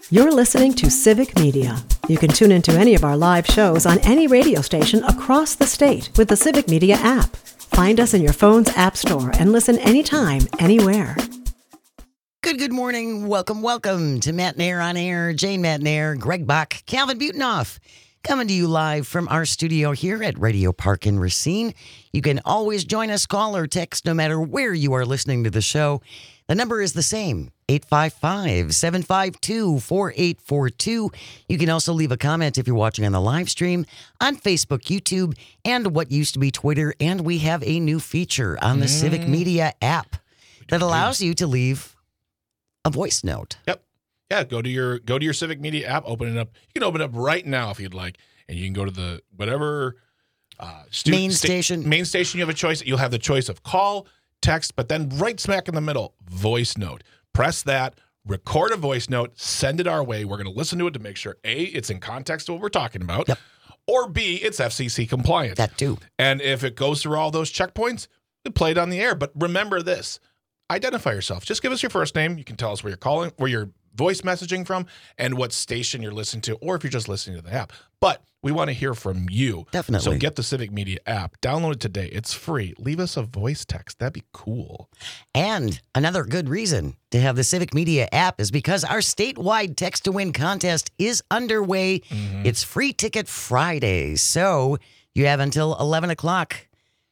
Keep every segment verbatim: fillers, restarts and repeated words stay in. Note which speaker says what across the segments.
Speaker 1: You're listening to Civic Media. You can tune into any of our live shows on any radio station across the state with the Civic Media app. Find us in your phone's app store and listen anytime, anywhere.
Speaker 2: Good, good morning. Welcome, welcome to Matt Nair on Air. Jane Matt Nair, Greg Bach, Calvin Butenoff, coming to you live from our studio here at Radio Park in Racine. You can always join us, call or text, no matter where you are listening to the show. The number is the same, eight five five, seven five two, four eight four two. You can also leave a comment if you're watching on the live stream on Facebook, YouTube, and what used to be Twitter. And we have a new feature on the mm. Civic Media app that allows you to leave a voice note.
Speaker 3: Yep. Yeah, go to your go to your Civic Media app, open it up. You can open it up right now if you'd like, and you can go to the whatever uh, stu-
Speaker 2: main
Speaker 3: sta-
Speaker 2: station.
Speaker 3: Main station. You have a choice. You'll have the choice of call, text, but then right smack in the middle, voice note. Press that, record a voice note, send it our way. We're going to listen to it to make sure, A, it's in context to what we're talking about,
Speaker 2: yep.
Speaker 3: or B, it's F C C compliant.
Speaker 2: That too.
Speaker 3: And if it goes through all those checkpoints, we play it on the air. But remember this, identify yourself. Just give us your first name. You can tell us where you're calling, where you're voice messaging from, and what station you're listening to, or if you're just listening to the app. But we want to hear from you.
Speaker 2: Definitely.
Speaker 3: So get the Civic Media app. Download it today. It's free. Leave us a voice text. That'd be cool.
Speaker 2: And another good reason to have the Civic Media app is because our statewide Text to Win contest is underway. Mm-hmm. It's Free Ticket Friday. So you have until eleven o'clock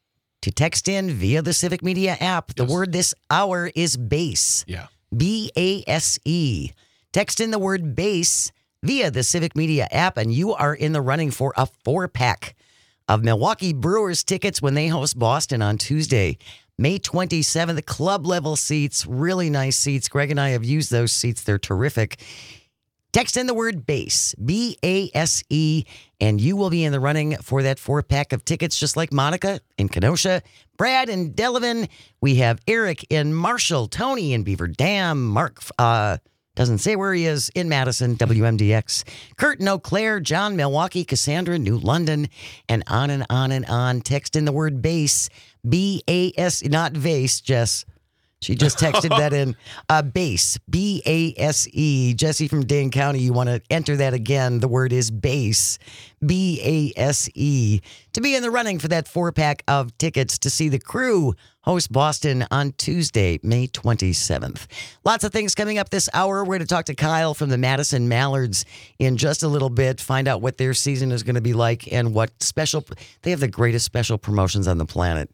Speaker 2: to text in via the Civic Media app. The
Speaker 3: yes. word
Speaker 2: this hour is BASE.
Speaker 3: Yeah.
Speaker 2: B A S E. Text in the word BASE via the Civic Media app, and you are in the running for a four-pack of Milwaukee Brewers tickets when they host Boston on Tuesday, May twenty-seventh. Club-level seats, really nice seats. Greg and I have used those seats. They're terrific. Text in the word BASE, B A S E, and you will be in the running for that four-pack of tickets, just like Monica in Kenosha, Brad in Delavan. We have Eric in Marshall, Tony in Beaver Dam, Mark uh, doesn't say where he is, in Madison, W M D X, Kurt in Eau Claire, John, Milwaukee, Cassandra, New London, and on and on and on. Text in the word BASE, B A S E, not vase, Jess. She just texted that in. Uh, BASE, B A S E. Jesse from Dane County, you want to enter that again. The word is BASE, B A S E, to be in the running for that four-pack of tickets to see the Crew host Boston on Tuesday, May twenty-seventh. Lots of things coming up this hour. We're going to talk to Kyle from the Madison Mallards in just a little bit, find out what their season is going to be like and what special... They have the greatest special promotions on the planet.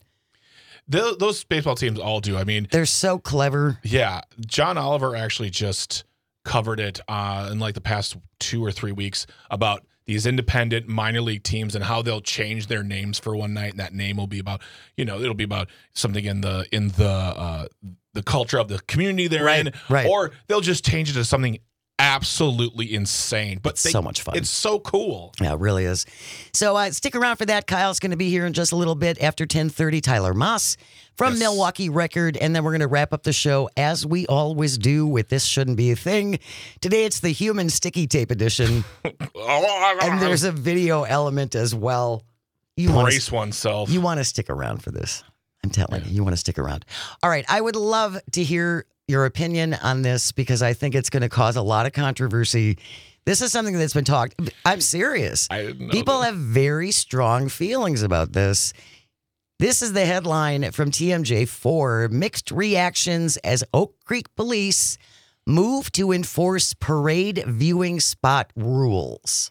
Speaker 3: The, those baseball teams all do. I mean,
Speaker 2: they're so clever.
Speaker 3: Yeah. John Oliver actually just covered it uh, in like the past two or three weeks about these independent minor league teams and how they'll change their names for one night. And that name will be about, you know, it'll be about something in the, in the, uh, the culture of the community they're
Speaker 2: right,
Speaker 3: in.
Speaker 2: Right.
Speaker 3: Or they'll just change it to something absolutely insane, but
Speaker 2: it's
Speaker 3: they,
Speaker 2: so much fun.
Speaker 3: It's so cool.
Speaker 2: Yeah, it really is. So uh, stick around for that. Kyle's going to be here in just a little bit after ten thirty. Tyler Moss from yes. Milwaukee Record, and then we're going to wrap up the show as we always do with This Shouldn't Be a Thing. Today it's the Human Sticky Tape edition, and there's a video element as well.
Speaker 3: You brace wanna, oneself.
Speaker 2: You want to stick around for this. I'm telling yeah. you, you want to stick around. All right, I would love to hear your opinion on this because I think it's going to cause a lot of controversy. This is something that's been talked. I'm serious.
Speaker 3: I didn't know
Speaker 2: People
Speaker 3: that.
Speaker 2: have very strong feelings about this. This is the headline from T M J four. Mixed reactions as Oak Creek police move to enforce parade viewing spot rules.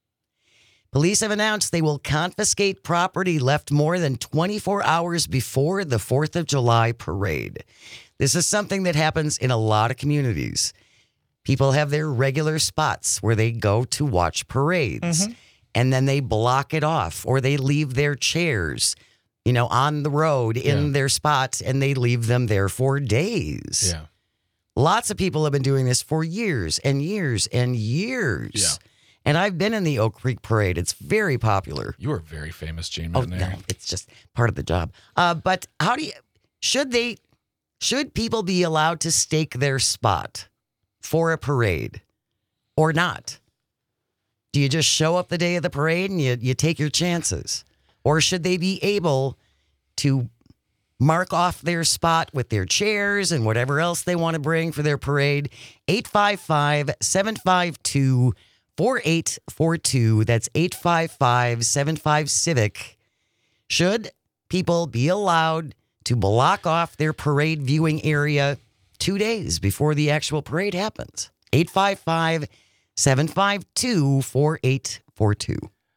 Speaker 2: Police have announced they will confiscate property left more than twenty-four hours before the fourth of July parade. This is something that happens in a lot of communities. People have their regular spots where they go to watch parades, mm-hmm. and then they block it off, or they leave their chairs, you know, on the road in yeah. their spots, and they leave them there for days.
Speaker 3: Yeah.
Speaker 2: Lots of people have been doing this for years and years and years.
Speaker 3: Yeah.
Speaker 2: And I've been in the Oak Creek Parade. It's very popular.
Speaker 3: You are very famous, Jane.
Speaker 2: Oh, no, it's just part of the job. Uh, but how do you, should they, should people be allowed to stake their spot for a parade or not? Do you just show up the day of the parade and you, you take your chances? Or should they be able to mark off their spot with their chairs and whatever else they want to bring for their parade. eight five five, seven five two, four eight four two. That's eight five five, seven five, Civic. Should people be allowed to block off their parade viewing area two days before the actual parade happens? eight five five, seven five two, four eight four two.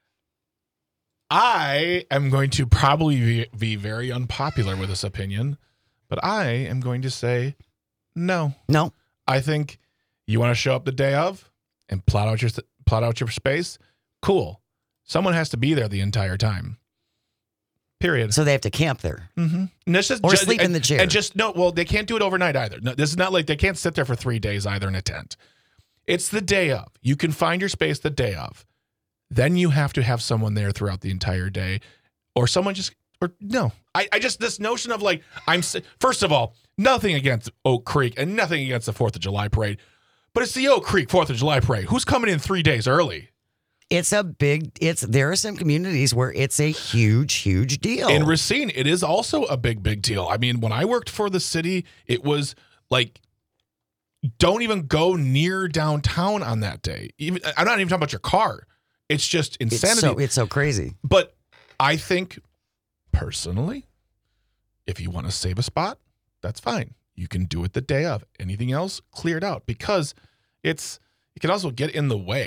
Speaker 3: I am going to probably be, be very unpopular with this opinion, but I am going to say no.
Speaker 2: No.
Speaker 3: I think you want to show up the day of and plot out your plot out your space. Cool. Someone has to be there the entire time. Period.
Speaker 2: So they have to camp there.
Speaker 3: Mm-hmm. And this is
Speaker 2: Or
Speaker 3: just,
Speaker 2: sleep
Speaker 3: and,
Speaker 2: in the chair.
Speaker 3: And just no. Well, they can't do it overnight either. No, this is not like they can't sit there for three days either in a tent. It's the day of. You can find your space the day of. Then you have to have someone there throughout the entire day, or someone just or no. I, I just this notion of like I'm first of all nothing against Oak Creek and nothing against the Fourth of July parade, but it's the Oak Creek Fourth of July parade. Who's coming in three days early?
Speaker 2: It's a big, it's, there are some communities where it's a huge, huge deal.
Speaker 3: In Racine, it is also a big, big deal. I mean, when I worked for the city, it was like, don't even go near downtown on that day. Even I'm not even talking about your car. It's just insanity.
Speaker 2: It's so, it's so crazy.
Speaker 3: But I think, personally, if you want to save a spot, that's fine. You can do it the day of. Anything else, clear it out. Because it's, it can also get in the way.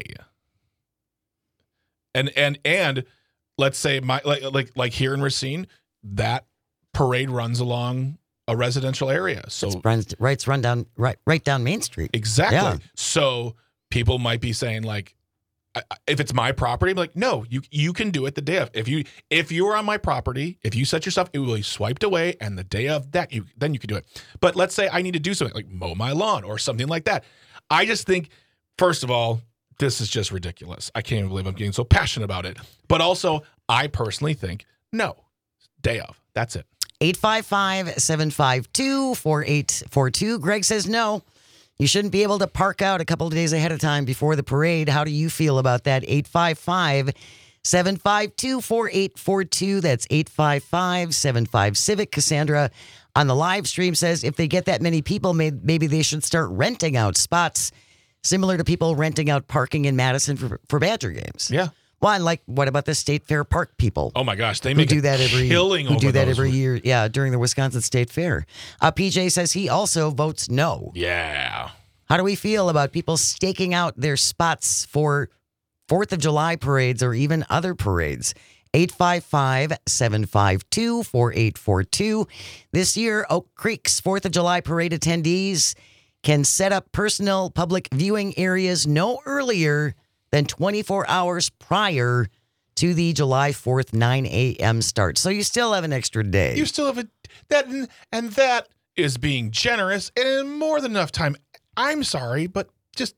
Speaker 3: And and and let's say my like like like here in Racine, that parade runs along a residential area. So
Speaker 2: it's runs right run down right right down Main Street.
Speaker 3: Exactly.
Speaker 2: Yeah.
Speaker 3: So people might be saying like, I, if it's my property, I'm like, no, you you can do it the day of. If you if you are on my property, if you set your stuff, it will be swiped away, and the day of that, you then you can do it. But let's say I need to do something like mow my lawn or something like that. I just think, first of all, this is just ridiculous. I can't even believe I'm getting so passionate about it. But also, I personally think, no, day of. That's it.
Speaker 2: eight five five, seven five two, four eight four two. Greg says no. You shouldn't be able to park out a couple of days ahead of time before the parade. How do you feel about that? eight five five, seven five two, four eight four two. That's eight five five, seven five, Civic. Cassandra on the live stream says if they get that many people, maybe they should start renting out spots similar to people renting out parking in Madison for, for Badger games.
Speaker 3: Yeah.
Speaker 2: Well, and like, what about the State Fair Park people?
Speaker 3: Oh my gosh, they
Speaker 2: who
Speaker 3: make
Speaker 2: do
Speaker 3: a
Speaker 2: that every
Speaker 3: killing
Speaker 2: who
Speaker 3: over
Speaker 2: do that
Speaker 3: those.
Speaker 2: every year. Yeah, during the Wisconsin State Fair. Uh, P J says he also votes no.
Speaker 3: Yeah.
Speaker 2: How do we feel about people staking out their spots for Fourth of July parades or even other parades? eight five five, seven five two, four eight four two. This year, Oak Creek's Fourth of July parade attendees can set up personal public viewing areas no earlier than twenty-four hours prior to the July fourth nine a.m. start. So you still have an extra day.
Speaker 3: You still have a that and that is being generous and more than enough time. I'm sorry, but just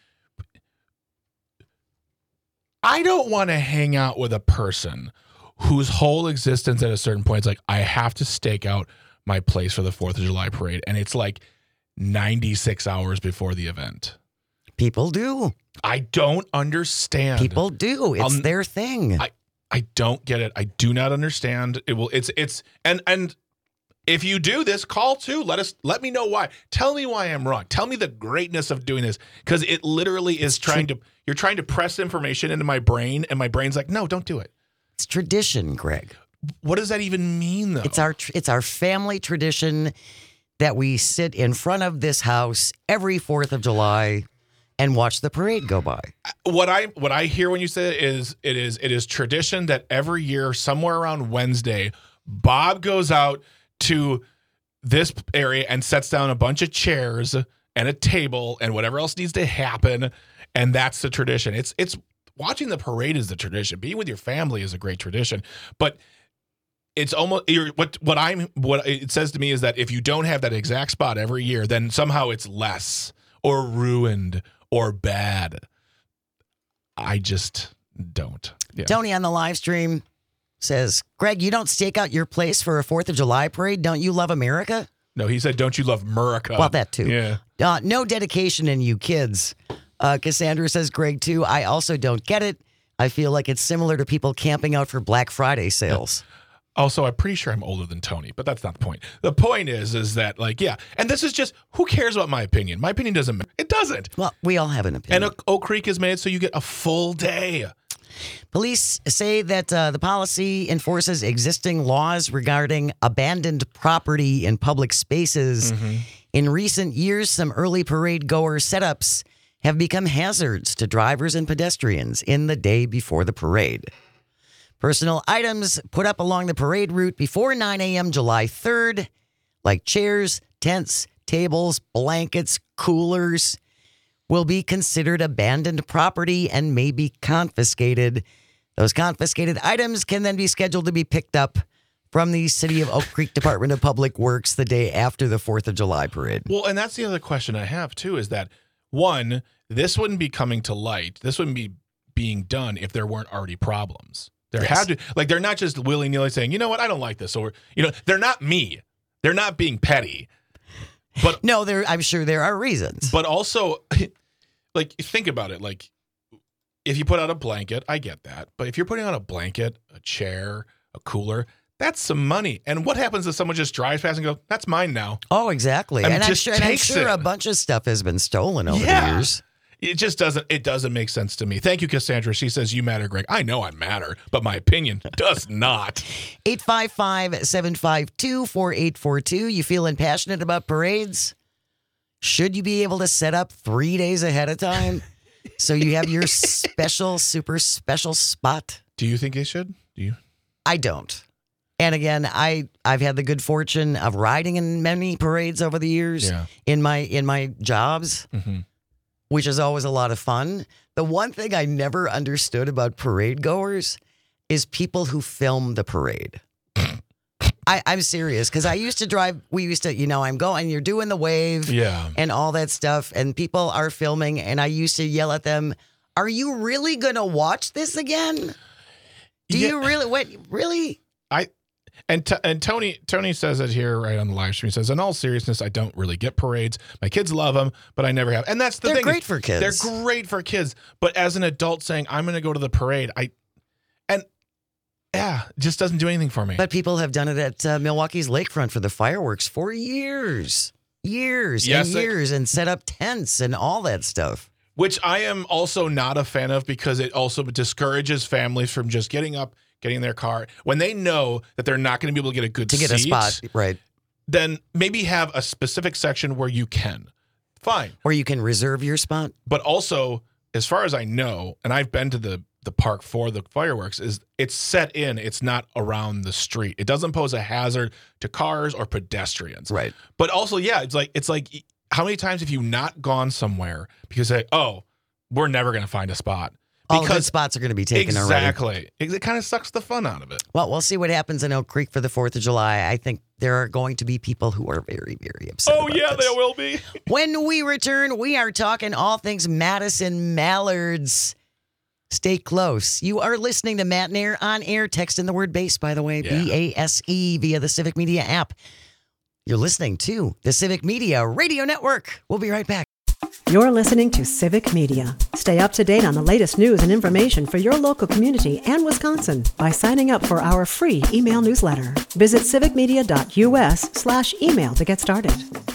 Speaker 3: I don't want to hang out with a person whose whole existence at a certain point is like, I have to stake out my place for the fourth of July parade. And it's like ninety-six hours before the event.
Speaker 2: People do.
Speaker 3: I don't understand.
Speaker 2: People do. It's
Speaker 3: Um,
Speaker 2: their thing.
Speaker 3: I, I don't get it. I do not understand. It will it's it's and and if you do this, call too. Let us let me know why. Tell me why I'm wrong. Tell me the greatness of doing this. Because it literally is trying to you're trying to press information into my brain, and my brain's like, no, don't do it.
Speaker 2: It's tradition, Greg.
Speaker 3: What does that even mean, though?
Speaker 2: It's our tr- it's our family tradition that we sit in front of this house every fourth of July and watch the parade go by.
Speaker 3: What I what I hear when you say it is it is it is tradition that every year, somewhere around Wednesday, Bob goes out to this area and sets down a bunch of chairs and a table and whatever else needs to happen, and that's the tradition. It's it's watching the parade is the tradition. Being with your family is a great tradition, but it's almost you're, what what I'm what it says to me is that if you don't have that exact spot every year, then somehow it's less or ruined or bad. I just don't. Yeah.
Speaker 2: Tony on the live stream says, Greg, you don't stake out your place for a fourth of July parade. Don't you love America?
Speaker 3: No, he said, don't you love America?
Speaker 2: Well, that too.
Speaker 3: Yeah.
Speaker 2: Uh, no dedication in you kids. Uh, Cassandra says, Greg, too. I also don't get it. I feel like it's similar to people camping out for Black Friday sales.
Speaker 3: Also, I'm pretty sure I'm older than Tony, but that's not the point. The point is, is that like, yeah, and this is just, who cares about my opinion? My opinion doesn't matter. It doesn't.
Speaker 2: Well, we all have an opinion.
Speaker 3: And Oak Creek is made so you get a full day.
Speaker 2: Police say that uh, the policy enforces existing laws regarding abandoned property in public spaces.
Speaker 3: Mm-hmm.
Speaker 2: In recent years, some early parade goer setups have become hazards to drivers and pedestrians in the day before the parade. Personal items put up along the parade route before nine a.m. July third, like chairs, tents, tables, blankets, coolers, will be considered abandoned property and may be confiscated. Those confiscated items can then be scheduled to be picked up from the City of Oak Creek Department of Public Works the day after the fourth of July parade.
Speaker 3: Well, and that's the other question I have, too, is that, one, this wouldn't be coming to light. This wouldn't be being done if there weren't already problems. There
Speaker 2: Yes.
Speaker 3: had to, like, they're not just willy-nilly saying, you know what, I don't like this. Or, you know, they're not me. They're not being petty. But
Speaker 2: No, there. I'm sure there are reasons.
Speaker 3: But also, like, think about it. Like, if you put out a blanket, I get that. But if you're putting out a blanket, a chair, a cooler, that's some money. And what happens if someone just drives past and goes, that's mine now?
Speaker 2: Oh, exactly.
Speaker 3: And
Speaker 2: And, I'm
Speaker 3: just
Speaker 2: sure, and I'm
Speaker 3: takes
Speaker 2: sure
Speaker 3: it.
Speaker 2: a bunch of stuff has been stolen over
Speaker 3: Yeah.
Speaker 2: the years.
Speaker 3: It just doesn't, it doesn't make sense to me. Thank you, Cassandra. She says, you matter, Greg. I know I matter, but my opinion does not.
Speaker 2: eight five five, seven five two, four eight four two. You feeling passionate about parades? Should you be able to set up three days ahead of time so you have your special, super special spot?
Speaker 3: Do you think they should? Do you?
Speaker 2: I don't. And again, I, I've had the good fortune of riding in many parades over the years
Speaker 3: Yeah.
Speaker 2: in my in my jobs,
Speaker 3: Mm-hmm.
Speaker 2: which is always a lot of fun. The one thing I never understood about parade goers is people who film the parade. I, I'm serious, because I used to drive, we used to, you know, I'm going, you're doing the wave
Speaker 3: Yeah.
Speaker 2: and all that stuff, and people are filming, and I used to yell at them, are you really going to watch this again? Do
Speaker 3: Yeah.
Speaker 2: you really, wait, really?
Speaker 3: I and t- and Tony Tony says it here right on the live stream. He says, in all seriousness, I don't really get parades. My kids love them, but I never have. And that's the
Speaker 2: They're
Speaker 3: thing.
Speaker 2: great for kids.
Speaker 3: They're great for kids. But as an adult saying, I'm going to go to the parade, I and yeah, it just doesn't do anything for me.
Speaker 2: But people have done it at uh, Milwaukee's lakefront for the fireworks for years, years
Speaker 3: Yes,
Speaker 2: and
Speaker 3: they-
Speaker 2: years, and set up tents and all that stuff.
Speaker 3: Which I am also not a fan of, because it also discourages families from just getting up, getting in their car. When they know that they're not going to be able to get a good
Speaker 2: To get a
Speaker 3: seat,
Speaker 2: spot, right?
Speaker 3: then maybe have a specific section where you can. Fine.
Speaker 2: Where you can reserve your spot.
Speaker 3: But also, as far as I know, and I've been to the, the park for the fireworks, is it's set in, it's not around the street. It doesn't pose a hazard to cars or pedestrians.
Speaker 2: Right.
Speaker 3: But also, yeah, it's like, it's like, how many times have you not gone somewhere because they, oh, we're never going to find a spot?
Speaker 2: All the good
Speaker 3: Because
Speaker 2: spots are going to be taken already.
Speaker 3: exactly. It, it kind of sucks the fun out of it.
Speaker 2: Well, we'll see what happens in Oak Creek for the fourth of July. I think there are going to be people who are very, very upset.
Speaker 3: Oh,
Speaker 2: about
Speaker 3: yeah,
Speaker 2: this.
Speaker 3: there will be.
Speaker 2: When we return, we are talking all things Madison Mallards. Stay close. You are listening to Matt and Air on air. Text in the word base, by the way,
Speaker 3: Yeah.
Speaker 2: B A S E, via the Civic Media app. You're listening to the Civic Media Radio Network. We'll be right back.
Speaker 1: You're listening to Civic Media. Stay up to date on the latest news and information for your local community and Wisconsin by signing up for our free email newsletter. Visit civicmedia.us slash email to get started.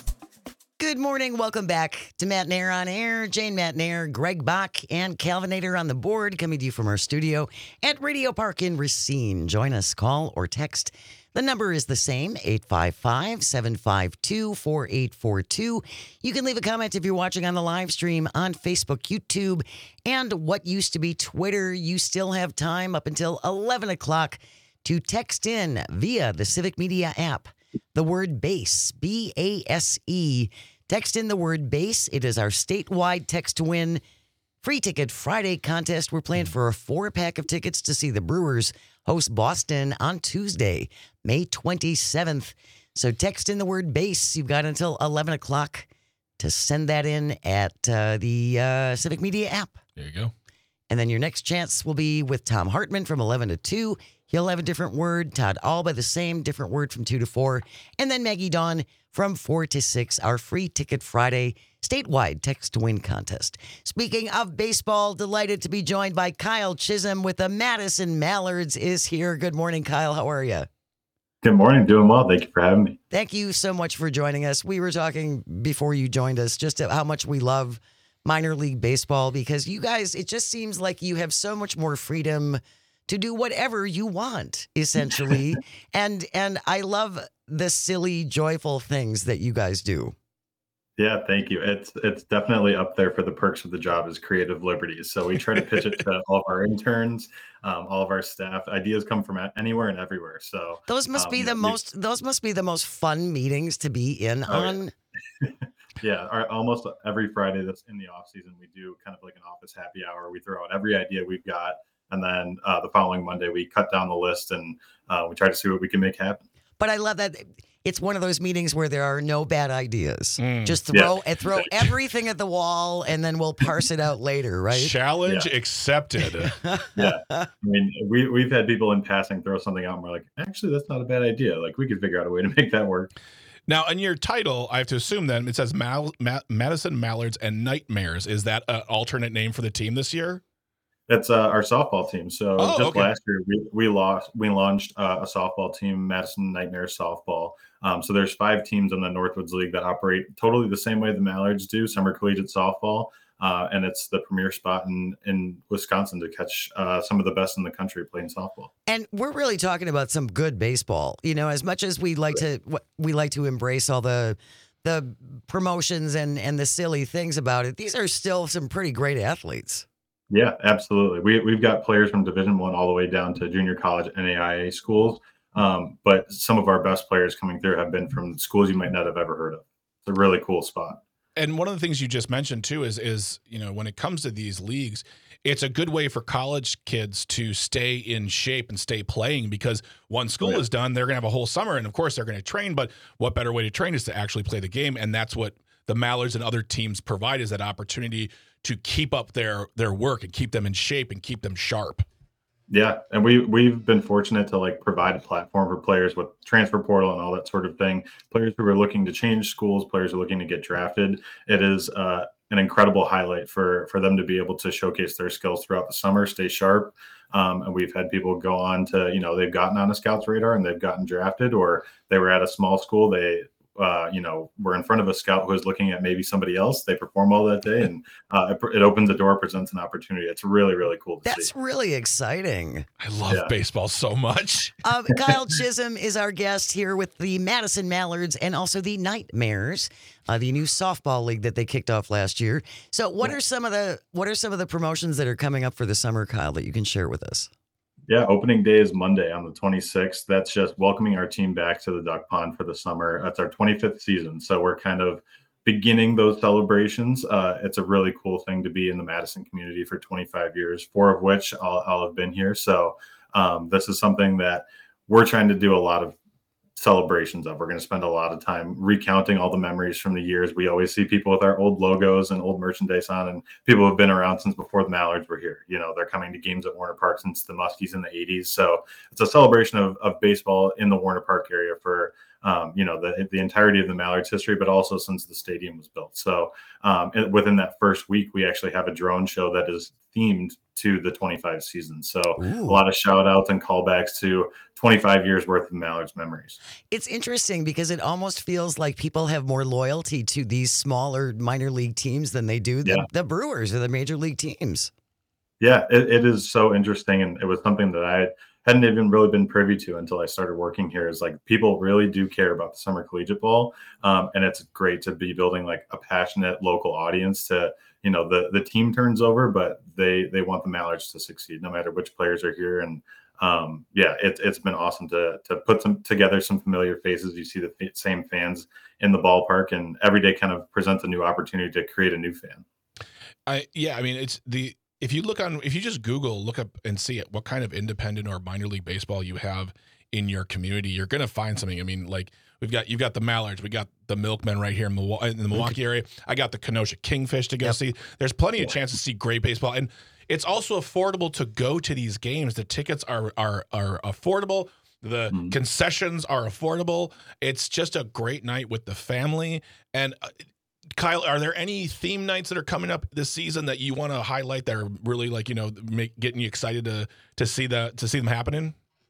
Speaker 2: Good morning. Welcome back to Matt and Air on air. Jane Matt and Air, Greg Bach, and Calvinator on the board, coming to you from our studio at Radio Park in Racine. Join us, call or text. The number is the same, eight five five, seven five two, four eight four two. You can leave a comment if you're watching on the live stream on Facebook, YouTube, and what used to be Twitter. You still have time up until eleven o'clock to text in via the Civic Media app. The word BASE, B A S E. Text in the word BASE. It is our statewide text to win free ticket Friday contest. We're playing for a four-pack of tickets to see the Brewers host Boston on Tuesday, May twenty-seventh. So text in the word BASE. You've got until eleven o'clock to send that in at uh, the uh, Civic Media app.
Speaker 3: There you go.
Speaker 2: And then your next chance will be with Tom Hartman from eleven to two. He'll have a different word. Todd Alba, the same, different word from two to four. And then Maggie Dawn from four to six, our free ticket Friday statewide text to win contest. Speaking of baseball, delighted to be joined by Kyle Chisholm with the Madison Mallards is here. Good morning, Kyle. How are you?
Speaker 4: Good morning. Doing well. Thank you for having me.
Speaker 2: Thank you so much for joining us. We were talking before you joined us just how much we love minor league baseball because you guys, it just seems like you have so much more freedom to do whatever you want, essentially. and and I love the silly, joyful things that you guys do.
Speaker 4: Yeah, thank you. It's it's definitely up there for the perks of the job is creative liberties. So we try to pitch it to all of our interns, um, all of our staff. Ideas come from anywhere and everywhere. So
Speaker 2: those must um, be the know, most we, those must be the most fun meetings to be in oh, on.
Speaker 4: Yeah, our, almost every Friday that's in the off season, we do kind of like an office happy hour. We throw out every idea we've got, and then uh, the following Monday we cut down the list and uh, we try to see what we can make happen.
Speaker 2: But I love that. It's one of those meetings where there are no bad ideas. Mm. Just throw yeah. throw everything at the wall, and then we'll parse it out later, right?
Speaker 3: Challenge
Speaker 4: yeah.
Speaker 3: accepted.
Speaker 4: Yeah, I mean, we we've had people in passing throw something out, and we're like, actually, that's not a bad idea. Like, we could figure out a way to make that work.
Speaker 3: Now, in your title, I have to assume then it says Mal- Ma- Madison Mallards and Nightmares. Is that an alternate name for the team this year?
Speaker 4: It's uh, our softball team. So
Speaker 3: oh,
Speaker 4: just
Speaker 3: okay.
Speaker 4: last year, we we lost. We launched uh, a softball team, Madison Nightmares Softball. Um, so there's five teams in the Northwoods League that operate totally the same way the Mallards do, summer collegiate softball, uh, and it's the premier spot in in Wisconsin to catch uh, some of the best in the country playing softball.
Speaker 2: And we're really talking about some good baseball. You know, as much as we like to we like to embrace all the the promotions and and the silly things about it, these are still some pretty great athletes.
Speaker 4: Yeah, absolutely. We, we've got players from Division One all the way down to junior college N A I A schools. Um, but some of our best players coming through have been from schools you might not have ever heard of. It's a really cool spot.
Speaker 3: And one of the things you just mentioned, too, is, is you know, when it comes to these leagues, it's a good way for college kids to stay in shape and stay playing because once school oh, yeah. is done, they're going to have a whole summer. And, of course, they're going to train. But what better way to train is to actually play the game. And that's what the Mallards and other teams provide is that opportunity to keep up their their work and keep them in shape and keep them sharp.
Speaker 4: Yeah, and we we've been fortunate to like provide a platform for players with transfer portal and all that sort of thing. Players who are looking to change schools, players who are looking to get drafted. It is uh, an incredible highlight for for them to be able to showcase their skills throughout the summer, stay sharp. Um, and we've had people go on to, you know, they've gotten on a scout's radar and they've gotten drafted, or they were at a small school. They Uh, you know, we're in front of a scout who is looking at maybe somebody else. They perform well that day, and uh, it, it opens a door, presents an opportunity. It's really, really cool to
Speaker 2: That's
Speaker 4: see.
Speaker 2: That's really exciting.
Speaker 3: I love yeah. baseball so much.
Speaker 2: Uh, Kyle Chisholm is our guest here with the Madison Mallards and also the Nightmares, uh, the new softball league that they kicked off last year. So, what yeah. are some of the what are some of the promotions that are coming up for the summer, Kyle, that you can share with us?
Speaker 4: Yeah, opening day is Monday on the twenty-sixth. That's just welcoming our team back to the Duck Pond for the summer. That's our twenty-fifth season. So we're kind of beginning those celebrations. Uh, it's a really cool thing to be in the Madison community for twenty-five years, four of which I'll, I'll have been here. So um, this is something that we're trying to do a lot of celebrations of. We're going to spend a lot of time recounting all the memories from the years. We always see people with our old logos and old merchandise on, and people have been around since before the Mallards were here. You know, they're coming to games at Warner Park since the Muskies in the eighties. So it's a celebration of, of baseball in the Warner Park area for, um, you know, the, the entirety of the Mallards history, but also since the stadium was built. So um, it, within that first week, we actually have a drone show that is themed to the twenty-five season. So Ooh. A lot of shout outs and callbacks to twenty-five years worth of Mallards memories.
Speaker 2: It's interesting because it almost feels like people have more loyalty to these smaller minor league teams than they do the, yeah. the Brewers or the major league teams.
Speaker 4: Yeah, it, it is so interesting. And it was something that I hadn't even really been privy to until I started working here, is like people really do care about the summer collegiate ball. Um, and it's great to be building like a passionate local audience to, you know, the, the team turns over, but they, they want the Mallards to succeed no matter which players are here. And um, yeah, it, it's been awesome to, to put some together some familiar faces. You see the f- same fans in the ballpark, and every day kind of presents a new opportunity to create a new fan.
Speaker 3: I, yeah, I mean, it's the, If you look on, if you just Google, look up and see it, what kind of independent or minor league baseball you have in your community, you're going to find something. I mean, like we've got, you've got the Mallards, we got the Milkmen right here in, Milwaukee, in the Milwaukee area. I got the Kenosha Kingfish to go yep. see. There's plenty of chance to see great baseball. And it's also affordable to go to these games. The tickets are, are, are affordable. The mm-hmm. concessions are affordable. It's just a great night with the family. And uh, Kyle, are there any theme nights that are coming up this season that you want to highlight that are really like, you know, make, getting you excited to to see the to see them happening?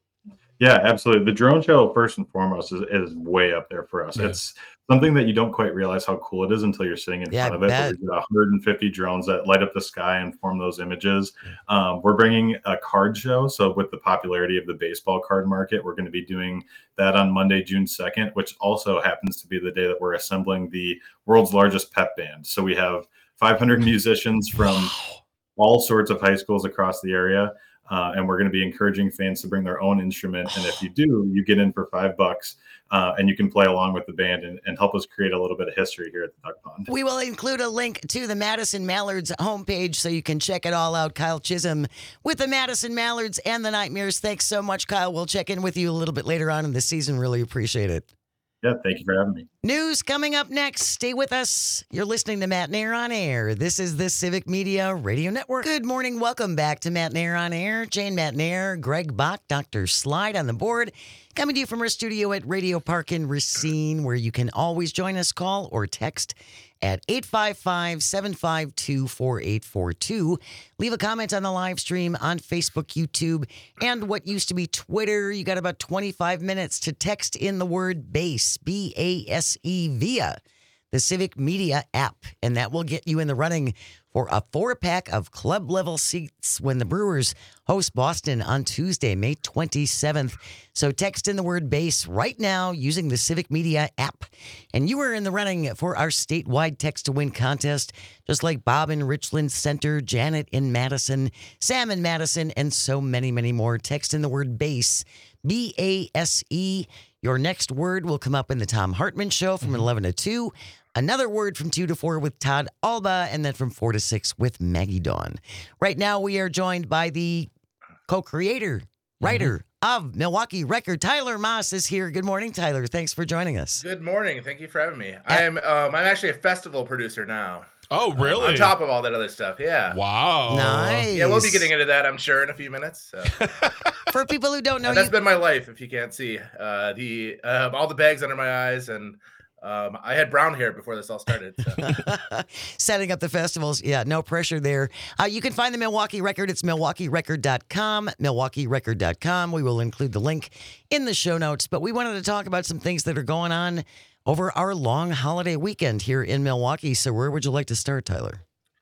Speaker 4: Yeah, absolutely. The drone show, first and foremost, is, is way up there for us.
Speaker 3: Yeah.
Speaker 4: It's something that you don't quite realize how cool it is until you're sitting in
Speaker 2: Yeah,
Speaker 4: front
Speaker 2: I
Speaker 4: of it. But
Speaker 2: bet.
Speaker 4: we've got one hundred fifty drones that light up the sky and form those images.
Speaker 3: Yeah.
Speaker 4: Um, we're bringing a card show. So, with the popularity of the baseball card market, we're going to be doing that on Monday, June second, which also happens to be the day that we're assembling the world's largest pep band. So, we have five hundred musicians from all sorts of high schools across the area. Uh, and we're going to be encouraging fans to bring their own instrument. And if you do, you get in for five bucks uh, and you can play along with the band and, and help us create a little bit of history here at the Duck Pond.
Speaker 2: We will include a link to the Madison Mallards homepage so you can check it all out. Kyle Chisholm with the Madison Mallards and the Nightmares. Thanks so much, Kyle. We'll check in with you a little bit later on in the season. Really appreciate it.
Speaker 4: Yeah, thank you for having me.
Speaker 2: News coming up next. Stay with us. You're listening to Matt Nair on Air. This is the Civic Media Radio Network. Good morning. Welcome back to Matt Nair on Air. Jane Matt Nair, Greg Bach, Doctor Slide on the board. Coming to you from our studio at Radio Park in Racine, where you can always join us, call or text at eight five five, seven five two, four eight four two. Leave a comment on the live stream on Facebook, YouTube, and what used to be Twitter. You got about twenty-five minutes to text in the word BASE, B A S E, via the Civic Media app, and that will get you in the running for a four-pack of club-level seats when the Brewers host Boston on Tuesday, May twenty-seventh. So text in the word BASE right now using the Civic Media app. And you are in the running for our statewide text-to-win contest, just like Bob in Richland Center, Janet in Madison, Sam in Madison, and so many, many more. Text in the word BASE, B A S E. Your next word will come up in the Tom Hartman Show from eleven to two. Another word from two to four with Todd Alba, and then from four to six with Maggie Dawn. Right now, we are joined by the co-creator, writer mm-hmm. of Milwaukee Record. Tyler Moss is here. Good morning, Tyler. Thanks for joining us.
Speaker 5: Good morning. Thank you for having me. I'm um, I'm actually a festival producer now.
Speaker 3: Oh, really?
Speaker 5: Um, on top of all that other stuff, yeah.
Speaker 3: Wow.
Speaker 2: Nice.
Speaker 5: Yeah, we'll be getting into that, I'm sure, in a few minutes. So.
Speaker 2: For people who don't know,
Speaker 5: and that's
Speaker 2: you...
Speaker 5: been my life. If you can't see, uh, the uh, all the bags under my eyes and. Um, I had brown hair before this all started. So.
Speaker 2: Setting up the festivals. Yeah, no pressure there. Uh, you can find the Milwaukee Record. It's milwaukee record dot com, milwaukee record dot com. We will include the link in the show notes. But we wanted to talk about some things that are going on over our long holiday weekend here in Milwaukee. So where would you like to start, Tyler?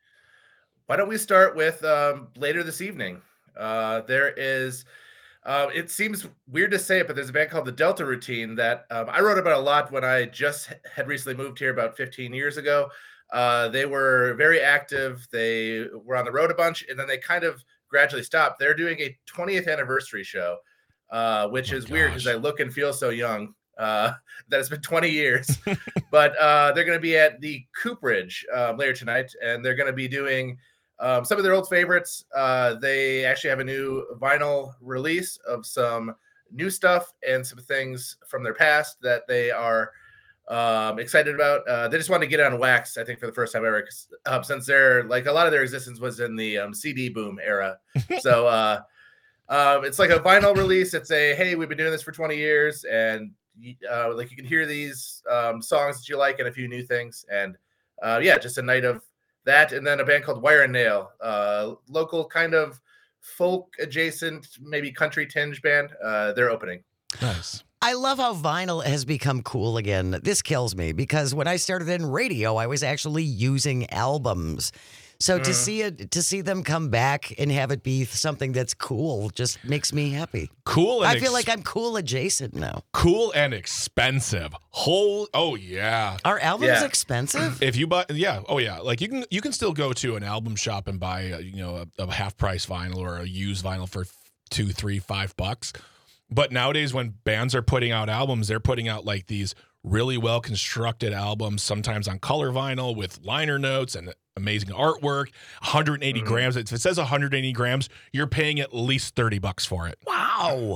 Speaker 5: Why don't we start with um, later this evening? Uh, there is... Uh, it seems weird to say it, but there's a band called the Delta Routine that um, I wrote about a lot when I just had recently moved here about fifteen years ago. Uh, they were very active. They were on the road a bunch, and then they kind of gradually stopped. They're doing a twentieth anniversary show, uh, which oh is gosh. weird because I look and feel so young uh, that it's been twenty years. But uh, they're going to be at the Cooperage uh, later tonight, and they're going to be doing Um, some of their old favorites. Uh, they actually have a new vinyl release of some new stuff and some things from their past that they are um, excited about. Uh, they just wanted to get it on wax, I think, for the first time ever, uh, since they're like a lot of their existence was in the um, C D boom era. So uh, uh, it's like a vinyl release. It's a, hey, we've been doing this for twenty years, and uh, like you can hear these um, songs that you like and a few new things. And uh, yeah, just a night of that, and then a band called Wire and Nail, uh, local kind of folk adjacent, maybe country tinge band. Uh, they're opening.
Speaker 3: Nice.
Speaker 2: I love how vinyl has become cool again. This kills me because when I started in radio, I was actually using albums. So mm. to see it, to see them come back and have it be something that's cool just makes me happy.
Speaker 3: Cool. And
Speaker 2: I feel
Speaker 3: ex-
Speaker 2: like I'm cool adjacent now.
Speaker 3: Cool and expensive. Whole. Oh yeah.
Speaker 2: Are albums
Speaker 5: yeah.
Speaker 2: expensive?
Speaker 3: If you buy, yeah. Oh yeah. Like you can, you can still go to an album shop and buy, a, you know, a, a half price vinyl or a used vinyl for two, three, five bucks. But nowadays, when bands are putting out albums, they're putting out like these really well constructed albums, sometimes on color vinyl with liner notes and amazing artwork. one hundred eighty mm. grams. If it says one hundred eighty grams, you're paying at least thirty bucks for it.
Speaker 2: Wow.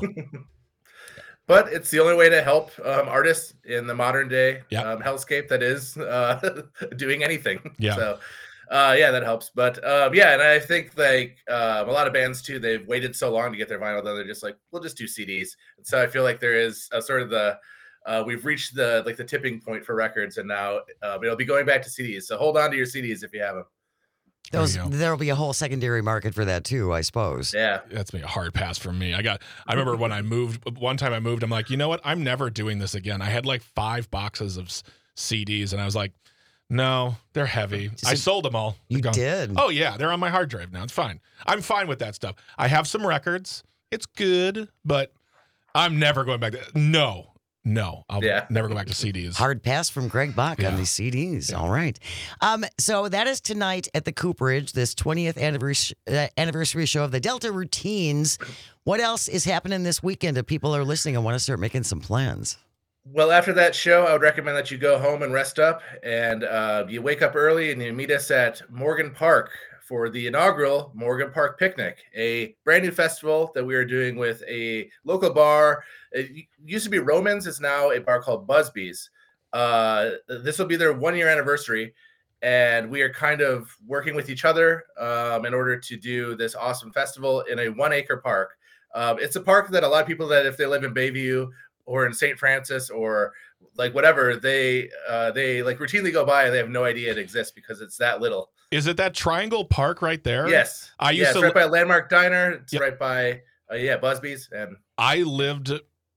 Speaker 5: But it's the only way to help um, artists in the modern day
Speaker 3: yep.
Speaker 5: um, hellscape that is uh, doing anything.
Speaker 3: Yeah.
Speaker 5: So, uh, yeah, that helps. But um, yeah, and I think like uh, a lot of bands too, they've waited so long to get their vinyl that they're just like, we'll just do C Ds. And so I feel like there is a sort of the uh, we've reached the like the tipping point for records, and now uh, it'll be going back to C Ds. So hold on to your C Ds if you have them.
Speaker 2: Those
Speaker 3: There you go.
Speaker 2: there'll be a whole secondary market for that too, I suppose.
Speaker 5: Yeah.
Speaker 3: That's me a hard pass for me. I got. I remember when I moved. One time I moved. I'm like, you know what? I'm never doing this again. I had like five boxes of s- C Ds, and I was like, no, they're heavy.
Speaker 2: So
Speaker 3: I sold them all.
Speaker 2: You
Speaker 3: They're gone.
Speaker 2: did.
Speaker 3: Oh yeah, they're on my hard drive now. It's fine. I'm fine with that stuff. I have some records. It's good, but I'm never going back to. No, no, I'll
Speaker 5: Yeah.
Speaker 3: never go back to C Ds.
Speaker 2: Hard pass from Greg Bach
Speaker 3: Yeah.
Speaker 2: on these C Ds. All right. Um, so that is tonight at the Cooperage, this twentieth anniversary, uh, anniversary show of the Delta Routines. What else is happening this weekend if people are listening and want to start making some plans?
Speaker 5: Well, after that show, I would recommend that you go home and rest up, and uh, you wake up early and you meet us at Morgan Park for the inaugural Morgan Park Picnic, a brand new festival that we are doing with a local bar. It used to be Romans. It's now a bar called Busby's. Uh, this will be their one-year anniversary, and we are kind of working with each other um, in order to do this awesome festival in a one-acre park. Um, it's a park that a lot of people that if they live in Bayview or in Saint Francis or like whatever, they uh, they like routinely go by and they have no idea it exists because it's that little.
Speaker 3: Is it that Triangle Park right there?
Speaker 5: Yes,
Speaker 3: I used
Speaker 5: yeah, it's
Speaker 3: to.
Speaker 5: right by Landmark Diner. It's
Speaker 3: Yep.
Speaker 5: right by uh, yeah Busby's, and
Speaker 3: I lived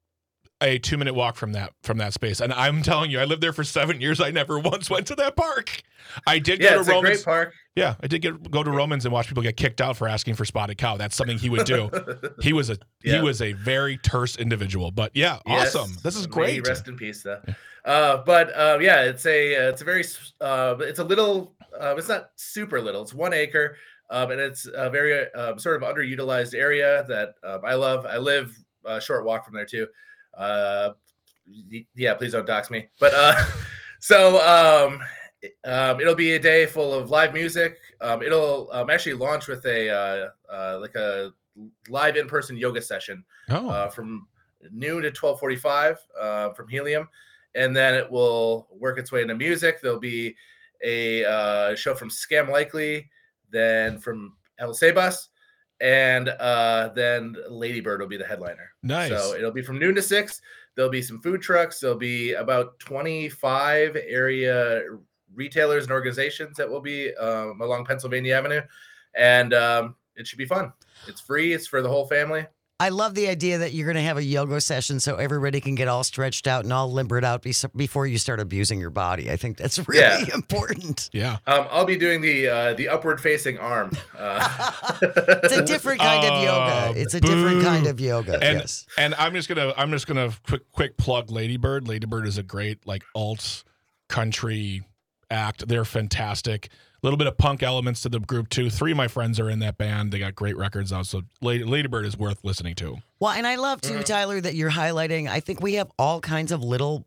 Speaker 3: a two minute walk from that from that space, and I'm telling you, I lived there for seven years. I never once went to that park. I did
Speaker 5: yeah,
Speaker 3: go
Speaker 5: it's
Speaker 3: to
Speaker 5: a
Speaker 3: Romans.
Speaker 5: great park.
Speaker 3: Yeah, I did get go to Romans and watch people get kicked out for asking for spotted cow. That's something he would do. He was a
Speaker 5: Yeah.
Speaker 3: he was a very terse individual. But yeah,
Speaker 5: Yes.
Speaker 3: awesome. This is
Speaker 5: May
Speaker 3: great.
Speaker 5: he rest in peace, though. Uh, but uh, yeah, it's a uh, it's a very uh, it's a little uh, it's not super little. It's one acre, um, and it's a very uh, sort of underutilized area that um, I love. I live a short walk from there too. Uh, y- yeah, please don't dox me. But uh, so um, um, it'll be a day full of live music. Um, it'll um, actually launch with a uh, uh, like a live in-person yoga session
Speaker 3: Oh,
Speaker 5: uh, from noon to twelve forty-five uh, from Helium, and then it will work its way into music. There'll be a uh, show from Scam Likely, then from El Sebas, and uh, then Lady Bird will be the headliner.
Speaker 3: nice.
Speaker 5: So it'll be from noon to six. There'll be some food trucks. There'll be about twenty-five area retailers and organizations that will be um, along Pennsylvania Avenue, and um, it should be fun. It's free. It's for the whole family.
Speaker 2: I love the idea that you're going to have a yoga session so everybody can get all stretched out and all limbered out be- before you start abusing your body. I think that's really
Speaker 5: Yeah.
Speaker 2: important.
Speaker 3: yeah.
Speaker 5: Um, I'll be doing the uh, the upward facing arm. Uh,
Speaker 2: It's a different kind of
Speaker 3: Oh,
Speaker 2: yoga. It's a different
Speaker 3: boo.
Speaker 2: kind of yoga.
Speaker 3: And
Speaker 2: yes.
Speaker 3: and I'm just gonna I'm just gonna quick quick plug Ladybird. Ladybird is a great like alt country act. They're fantastic. A little bit of punk elements to the group too. Three of my friends are in that band. They got great records out. So Lady, Ladybird is worth listening to.
Speaker 2: Well, and I love too,
Speaker 5: Mhm.
Speaker 2: Tyler, that you're highlighting. I think we have all kinds of little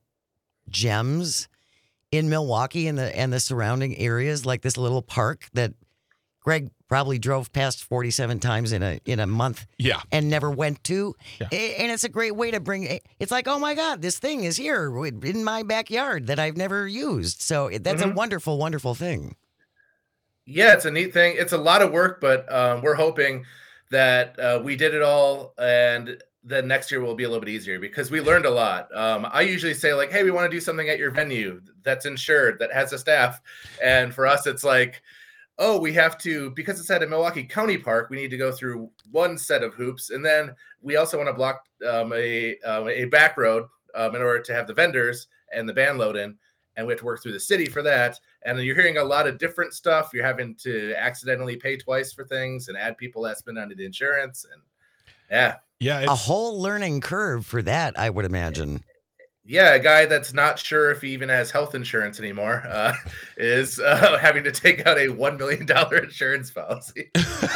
Speaker 2: gems in Milwaukee and the and the surrounding areas, like this little park that Greg probably drove past forty-seven times in a in a month
Speaker 3: Yeah.
Speaker 2: and never went to.
Speaker 3: Yeah.
Speaker 2: A- And it's a great way to bring it's like, oh my God, this thing is here in my backyard that I've never used. So it- that's a
Speaker 5: Mhm.
Speaker 2: wonderful, wonderful thing.
Speaker 5: yeah, it's a neat thing. It's a lot of work, but um, we're hoping that uh, we did it all, and then next year will be a little bit easier because we learned a lot. Um, I usually say like, "Hey, we want to do something at your venue that's insured, that has a staff," and for us, it's like, "Oh, we have to because it's at a Milwaukee County Park. We need to go through one set of hoops, and then we also want to block um, a um, a back road um, in order to have the vendors and the band load in." And we have to work through the city for that. And you're hearing a lot of different stuff. You're having to accidentally pay twice for things and add people that spend on the insurance. And yeah,
Speaker 3: Yeah.
Speaker 2: A
Speaker 3: It's,
Speaker 2: whole learning curve for that, I would imagine.
Speaker 5: yeah, a guy that's not sure if he even has health insurance anymore uh, is uh, having to take out a one million dollars insurance policy.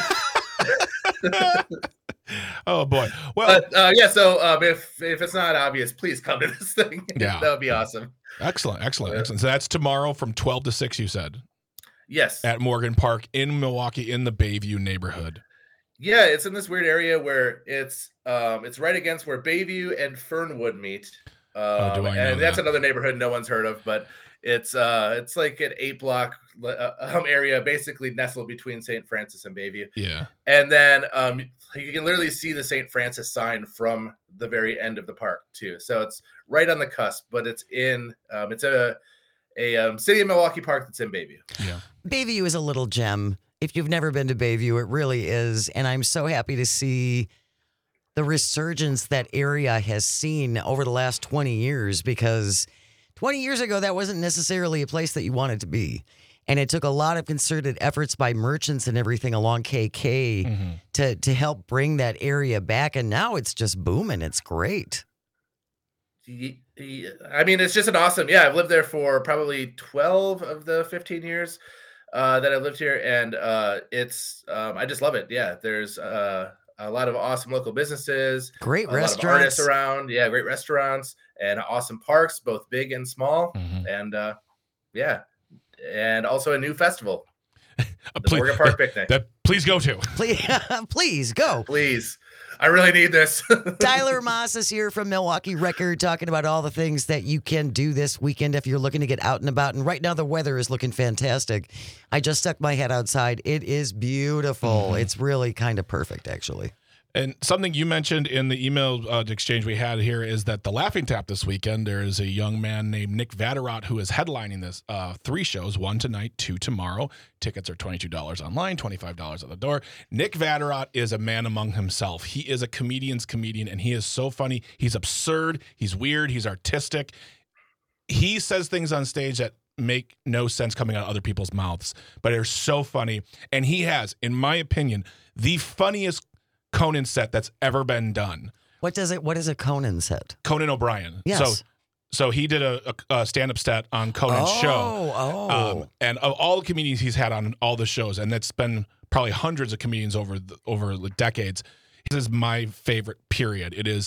Speaker 3: oh boy. Well,
Speaker 5: But uh, yeah, so um, if if it's not obvious, please come to this thing.
Speaker 3: Yeah.
Speaker 5: That would be awesome.
Speaker 3: excellent, excellent, excellent. So that's tomorrow from twelve to six, you said,
Speaker 5: Yes.
Speaker 3: at Morgan Park in Milwaukee in the Bayview neighborhood.
Speaker 5: Yeah, it's in this weird area where it's um it's right against where Bayview and Fernwood meet. Um,
Speaker 3: Oh, do I know
Speaker 5: and that's
Speaker 3: that?
Speaker 5: another neighborhood no one's heard of, but it's uh it's like an eight block uh, um, area basically nestled between Saint Francis and Bayview.
Speaker 3: Yeah.
Speaker 5: And then um you can literally see the Saint Francis sign from the very end of the park too. So it's right on the cusp, but it's in um it's a a um, city of Milwaukee park that's in Bayview.
Speaker 3: Yeah.
Speaker 2: Bayview is a little gem. if you've never been to Bayview, it really is. And I'm so happy to see the resurgence that area has seen over the last twenty years, because twenty years ago, that wasn't necessarily a place that you wanted to be. And it took a lot of concerted efforts by merchants and everything along K K mm-hmm. to, to help bring that area back. And now it's just booming. It's great.
Speaker 5: I mean, it's just an awesome, yeah, I've lived there for probably twelve of the fifteen years uh, that I've lived here. And uh, it's, um, I just love it. Yeah, there's uh, a lot of awesome local businesses.
Speaker 2: Great
Speaker 5: a
Speaker 2: restaurants.
Speaker 5: lot of artists around. Yeah, great restaurants and awesome parks, both big and small. Mm-hmm. And uh, yeah. And also a new festival, the
Speaker 3: please,
Speaker 5: Morgan Park Picnic.
Speaker 3: That please go to.
Speaker 2: Please, please go.
Speaker 5: Please. I really need this.
Speaker 2: Tyler Moss is here from Milwaukee Record, talking about all the things that you can do this weekend if you're looking to get out and about. And right now the weather is looking fantastic. I just stuck my head outside. It is beautiful. Mm-hmm. It's really kind of perfect, actually.
Speaker 3: And something you mentioned in the email uh, exchange we had here is that the Laughing Tap this weekend, there is a young man named Nick Vatterott who is headlining this uh, three shows, one tonight, two tomorrow. Tickets are twenty-two dollars online, twenty-five dollars at the door. Nick Vatterott is a man among himself. He is a comedian's comedian, and he is so funny. He's absurd. He's weird. He's artistic. He says things on stage that make no sense coming out of other people's mouths, but they're so funny. And he has, in my opinion, the funniest Conan set that's ever been done.
Speaker 2: What does it? What is a Conan set?
Speaker 3: Conan O'Brien.
Speaker 2: Yes.
Speaker 3: So, so he did a, a, a stand-up set on Conan's
Speaker 2: oh,
Speaker 3: show.
Speaker 2: Oh,
Speaker 3: um, and of all the comedians he's had on all the shows, and it's been probably hundreds of comedians over the, over the decades. This is my favorite. Period. It is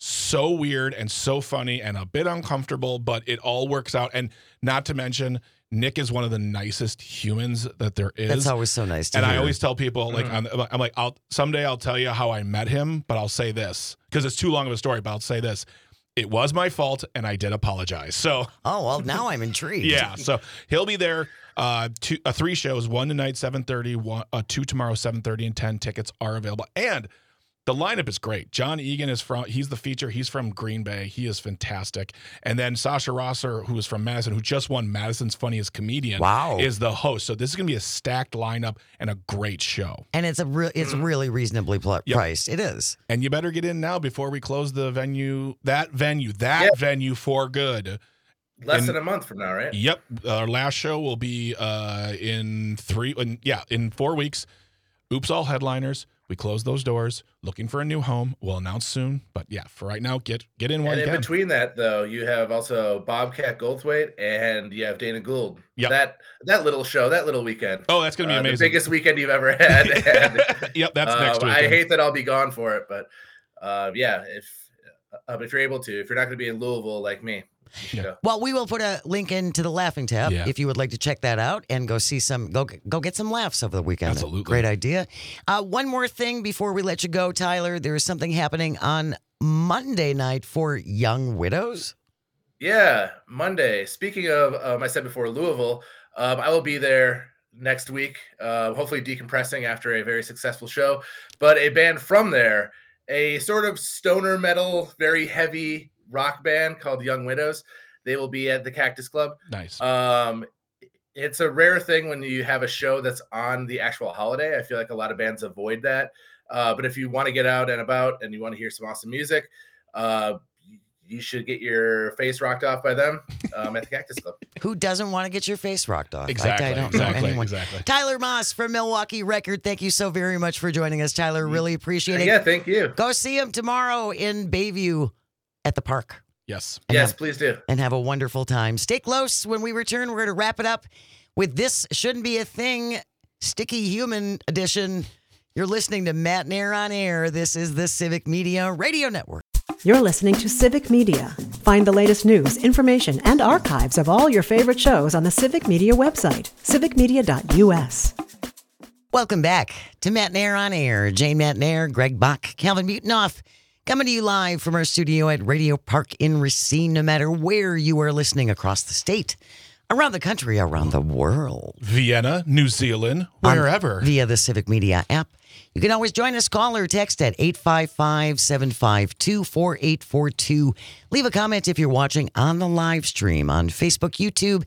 Speaker 3: so weird and so funny and a bit uncomfortable, but it all works out. And not to mention, Nick is one of the nicest humans that there is.
Speaker 2: That's always so nice to
Speaker 3: and
Speaker 2: hear.
Speaker 3: I always tell people, like, mm. I'm, I'm like, I'll someday I'll tell you how I met him, but I'll say this because it's too long of a story. But I'll say this: it was my fault, and I did apologize. So,
Speaker 2: oh well, now I'm intrigued.
Speaker 3: Yeah, so he'll be there. Uh, two, uh, three shows: one tonight, seven thirty, one, uh, two tomorrow, seven thirty, and ten. Tickets are available, and the lineup is great. John Egan is from, he's the feature. He's from Green Bay. He is fantastic. And then Sasha Rosser, who is from Madison, who just won Madison's Funniest Comedian,
Speaker 2: wow.
Speaker 3: is the host. So this is going to be a stacked lineup and a great show.
Speaker 2: And it's a re- it's really reasonably pl-
Speaker 3: yep.
Speaker 2: priced. It is.
Speaker 3: And you better get in now before we close the venue, that venue, that yep. venue for good.
Speaker 5: Less
Speaker 3: in,
Speaker 5: than a month from now, right?
Speaker 3: Yep. Our last show will be uh, in three, in, yeah, in four weeks. Oops, all headliners. We close those doors, looking for a new home. We'll announce soon. But yeah, for right now, get get in while
Speaker 5: and
Speaker 3: you
Speaker 5: in
Speaker 3: can.
Speaker 5: Between that, though, you have also Bobcat Goldthwait and you have Dana Gould.
Speaker 3: Yep.
Speaker 5: That that little show, that little weekend.
Speaker 3: Oh, that's going to be
Speaker 5: uh,
Speaker 3: amazing.
Speaker 5: The biggest weekend you've ever had. And,
Speaker 3: yep, that's
Speaker 5: uh,
Speaker 3: next week.
Speaker 5: I hate that I'll be gone for it, but uh, yeah, if uh, if you're able to, if you're not going to be in Louisville like me.
Speaker 2: Yeah. Well, we will put a link into the Laughing Tap
Speaker 3: yeah.
Speaker 2: if you would like to check that out and go see some, go go get some laughs over the weekend.
Speaker 3: Absolutely.
Speaker 2: Great idea. Uh, one more thing before we let you go, Tyler. There is something happening on Monday night for Young Widows.
Speaker 5: Yeah, Monday. Speaking of, um, I said before, Louisville, um, I will be there next week, uh, hopefully decompressing after a very successful show. But a band from there, a sort of stoner metal, very heavy rock band called Young Widows. They will be at the Cactus Club.
Speaker 3: Nice.
Speaker 5: Um, it's a rare thing when you have a show that's on the actual holiday. I feel like a lot of bands avoid that. Uh, but if you want to get out and about and you want to hear some awesome music, uh, you should get your face rocked off by them um, at the Cactus Club.
Speaker 2: Who doesn't want to get your face rocked off?
Speaker 3: Exactly.
Speaker 2: I, I don't
Speaker 3: exactly.
Speaker 2: know anyone.
Speaker 3: Exactly.
Speaker 2: Tyler Moss from Milwaukee Record. Thank you so very much for joining us, Tyler. Really appreciate it.
Speaker 5: Yeah, thank you.
Speaker 2: Go see him tomorrow in Bayview at the park.
Speaker 3: Yes.
Speaker 2: And
Speaker 5: yes,
Speaker 2: have,
Speaker 5: please do.
Speaker 2: And have a wonderful time. Stay close. When we return, we're going to wrap it up with This Shouldn't Be a Thing, Sticky Human Edition. You're listening to Matt Nair on Air. This is the Civic Media Radio Network.
Speaker 1: You're listening to Civic Media. Find the latest news, information, and archives of all your favorite shows on the Civic Media website, civic media dot u s.
Speaker 2: Welcome back to Matt Nair on Air. Jane Matt Nair, Greg Bach, Calvin Mutenoff, coming to you live from our studio at Radio Park in Racine, no matter where you are listening across the state, around the country, around the world.
Speaker 3: Vienna, New Zealand, wherever.
Speaker 2: Um, via the Civic Media app. You can always join us, call or text at eight five five, seven five two, four eight four two. Leave a comment if you're watching on the live stream on Facebook, YouTube,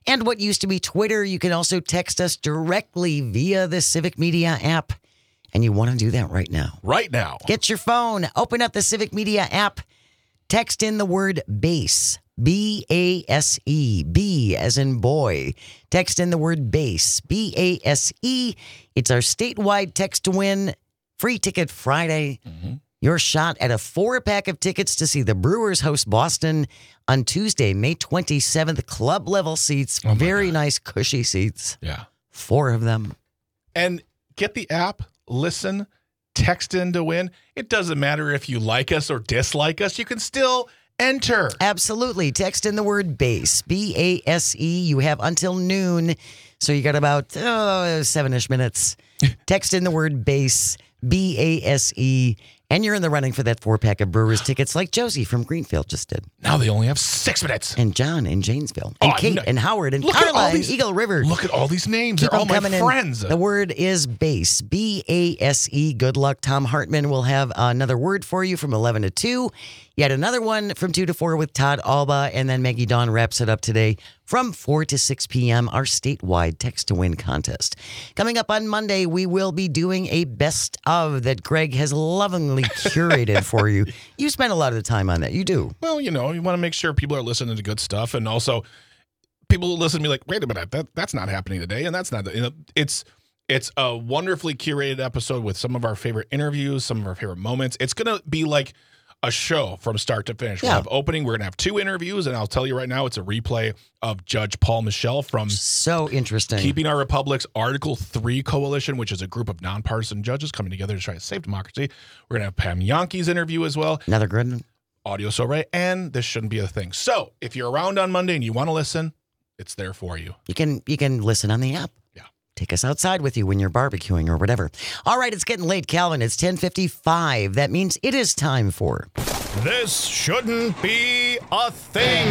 Speaker 2: and what used to be Twitter. You can also text us directly via the Civic Media app. And you want to do that right now.
Speaker 3: Right now.
Speaker 2: Get your phone, open up the Civic Media app, text in the word BASE, B A S E, B as in boy. Text in the word BASE, B A S E. It's our statewide text to win free ticket Friday. Mm-hmm. Your shot at a four-pack of tickets to see the Brewers host Boston on Tuesday, May twenty-seventh. Club level seats, oh very God. nice cushy seats.
Speaker 3: Yeah.
Speaker 2: Four of them.
Speaker 3: And get the app. Listen, text in to win. It doesn't matter if you like us or dislike us. You can still enter.
Speaker 2: Absolutely. Text in the word BASE, B A S E. You have until noon, so you got about oh, seven-ish minutes. Text in the word BASE, B A S E, and you're in the running for that four-pack of Brewers tickets like Josie from Greenfield just did.
Speaker 3: Now they only have six minutes.
Speaker 2: And John in Janesville. And
Speaker 3: oh,
Speaker 2: Kate
Speaker 3: no.
Speaker 2: and Howard and
Speaker 3: look
Speaker 2: Carla
Speaker 3: these,
Speaker 2: in Eagle River.
Speaker 3: Look at all these names.
Speaker 2: Keep
Speaker 3: They're all my
Speaker 2: friends.
Speaker 3: In.
Speaker 2: The word is BASE, B A S E. Good luck. Tom Hartman will have another word for you from eleven to two. Yet another one from two to four with Todd Alba. And then Maggie Dawn wraps it up today from four to six p.m., our statewide text to win contest. Coming up on Monday, we will be doing a best of that Greg has lovingly curated for you. You spend a lot of the time on that. You do.
Speaker 3: Well, you know, you want to make sure people are listening to good stuff. And also, people will listen to me like, wait a minute, that, that's not happening today. And that's not, you know, it's, it's a wonderfully curated episode with some of our favorite interviews, some of our favorite moments. It's going to be like a show from start to finish.
Speaker 2: Yeah.
Speaker 3: We'll have opening. We're going to have two interviews, and I'll tell you right now, it's a replay of Judge Paul Michel from
Speaker 2: so interesting
Speaker 3: Keeping Our Republic's Article three Coalition, which is a group of nonpartisan judges coming together to try to save democracy. We're going to have Pam Yonke's interview as well.
Speaker 2: Another good one.
Speaker 3: Audio Sobre, and this shouldn't be a thing. So if you're around on Monday and you want to listen, it's there for you.
Speaker 2: You can you can listen on the app.
Speaker 3: Yeah.
Speaker 2: Take us outside with you when you're barbecuing or whatever. All right, it's getting late, Calvin. It's ten fifty-five. That means it is time for
Speaker 6: This Shouldn't Be a Thing.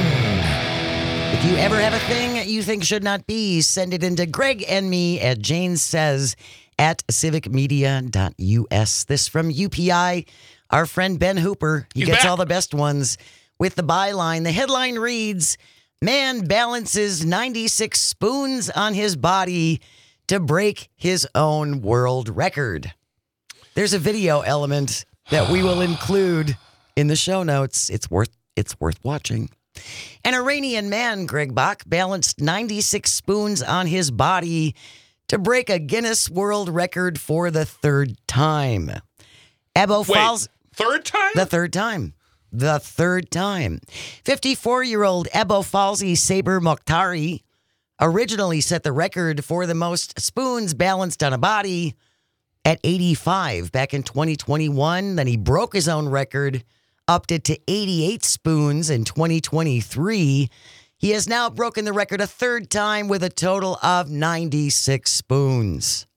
Speaker 2: If you ever have a thing you think should not be, send it into Greg and me at Jane Says at civic media dot U S. This from U P I, our friend Ben Hooper. He
Speaker 3: He's
Speaker 2: gets
Speaker 3: back.
Speaker 2: all the best ones with the byline. The headline reads, "Man balances ninety-six spoons on his body to break his own world record." There's a video element that we will include in the show notes. It's worth it's worth watching. An Iranian man, Greg Bach, balanced ninety-six spoons on his body to break a Guinness World Record for the third time. Abo
Speaker 3: Wait,
Speaker 2: Falls,
Speaker 3: third time?
Speaker 2: the third time. The third time. fifty-four-year-old Ebo Falzi Saber Mokhtari originally set the record for the most spoons balanced on a body at eighty-five back in twenty twenty-one. Then he broke his own record, upped it to eighty-eight spoons in twenty twenty-three. He has now broken the record a third time with a total of ninety-six spoons.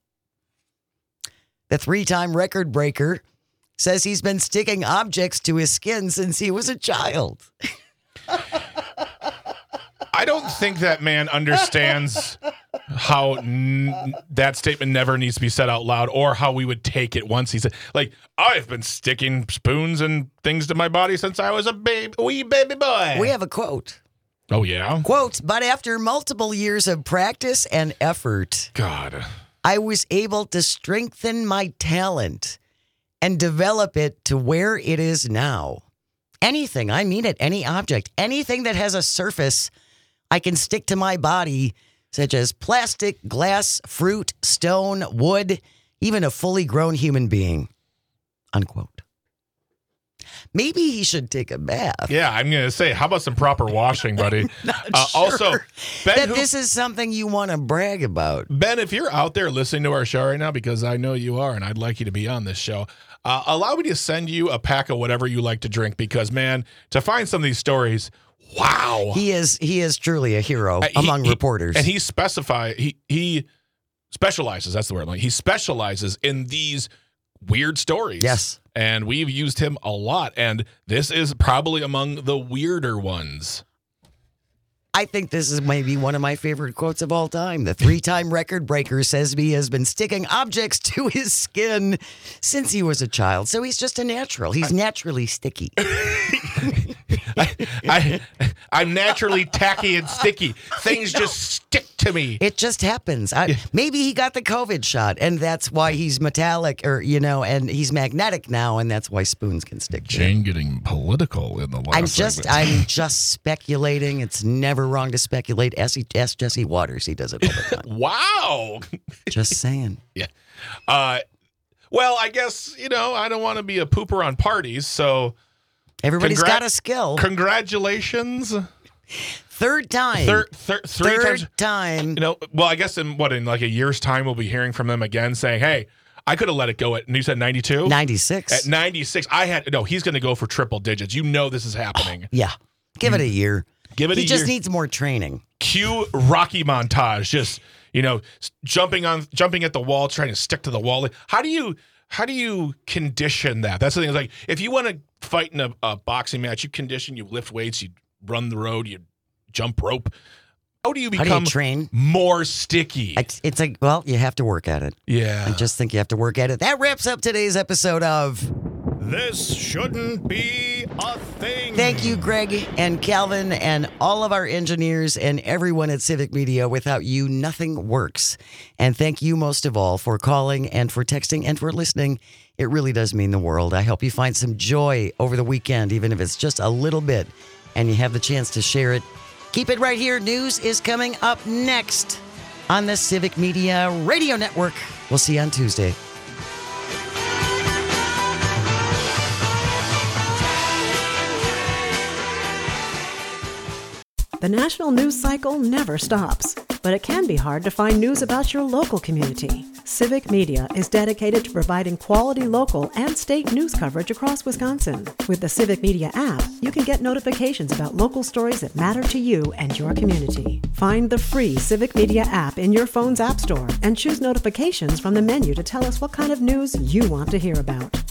Speaker 2: The three-time record breaker says he's been sticking objects to his skin since he was a child.
Speaker 3: I don't think that man understands how n- that statement never needs to be said out loud, or how we would take it once he said, like, I've been sticking spoons and things to my body since I was a baby, wee baby boy.
Speaker 2: We have a quote.
Speaker 3: Oh, yeah?
Speaker 2: Quote, "But after multiple years of practice and effort,
Speaker 3: God.
Speaker 2: I was able to strengthen my talent and develop it to where it is now. Anything, I mean it, any object, anything that has a surface I can stick to my body, such as plastic, glass, fruit, stone, wood, even a fully grown human being." Unquote. Maybe he should take a bath.
Speaker 3: Yeah, I'm going to say, how about some proper washing, buddy?
Speaker 2: Not
Speaker 3: Uh,
Speaker 2: sure
Speaker 3: also, Ben,
Speaker 2: that
Speaker 3: who-
Speaker 2: this is something you want to brag about.
Speaker 3: Ben, if you're out there listening to our show right now, because I know you are, and I'd like you to be on this show, uh, allow me to send you a pack of whatever you like to drink, because, man, to find some of these stories, wow.
Speaker 2: He is he is truly a hero
Speaker 3: Uh, he-
Speaker 2: among
Speaker 3: he-
Speaker 2: reporters.
Speaker 3: And he specify he he specializes, that's the word, like he specializes in these weird stories.
Speaker 2: Yes.
Speaker 3: And we've used him a lot, and this is probably among the weirder ones.
Speaker 2: I think this is maybe one of my favorite quotes of all time. The three-time record breaker says he has been sticking objects to his skin since he was a child. So he's just a natural. He's naturally sticky.
Speaker 3: I, I, I'm naturally tacky and sticky. Things just stick to me.
Speaker 2: It just happens. I, maybe he got the COVID shot, and that's why he's metallic, or you know, and he's magnetic now, and that's why spoons can stick to
Speaker 3: Jane
Speaker 2: him.
Speaker 3: getting political in the last
Speaker 2: I'm just,
Speaker 3: segment.
Speaker 2: I'm just speculating. It's never wrong to speculate. Ask, ask Jesse Waters. He does it all the time.
Speaker 3: Wow.
Speaker 2: Just saying.
Speaker 3: Yeah. Uh, well, I guess, you know, I don't want to be a pooper on parties, so
Speaker 2: Everybody's
Speaker 3: Congra-
Speaker 2: got a skill.
Speaker 3: congratulations.
Speaker 2: Third time.
Speaker 3: Third, thir- three
Speaker 2: Third
Speaker 3: times.
Speaker 2: time.
Speaker 3: You know, well, I guess in what, in like a year's time, we'll be hearing from them again saying, hey, I could have let it go at, and you said ninety-two?
Speaker 2: ninety-six.
Speaker 3: At ninety-six, I had, no, he's going to go for triple digits. You know this is happening.
Speaker 2: Yeah. Give it a year.
Speaker 3: Give it
Speaker 2: he
Speaker 3: a
Speaker 2: just
Speaker 3: year.
Speaker 2: needs more training.
Speaker 3: Cue Rocky montage, just, you know, s- jumping on, jumping at the wall, trying to stick to the wall. How do you, how do you condition that? That's the thing. It's like, if you want to fight in a, a boxing match, you condition, you lift weights, you run the road, you jump rope. How do you
Speaker 2: How
Speaker 3: become
Speaker 2: do you train?
Speaker 3: more sticky?
Speaker 2: It's, it's like, well, you have to work at it.
Speaker 3: yeah.
Speaker 2: I just think you have to work at it. That wraps up today's episode of
Speaker 6: This shouldn't be a thing.
Speaker 2: Thank you, Greg and Calvin, and all of our engineers and everyone at Civic Media. Without you, nothing works. And thank you most of all for calling and for texting and for listening. It really does mean the world. I hope you find some joy over the weekend, even if it's just a little bit, and you have the chance to share it. Keep it right here. News is coming up next on the Civic Media Radio Network. We'll see you on Tuesday.
Speaker 1: The national news cycle never stops, but it can be hard to find news about your local community. Civic Media is dedicated to providing quality local and state news coverage across Wisconsin. With the Civic Media app, you can get notifications about local stories that matter to you and your community. Find the free Civic Media app in your phone's app store and choose notifications from the menu to tell us what kind of news you want to hear about.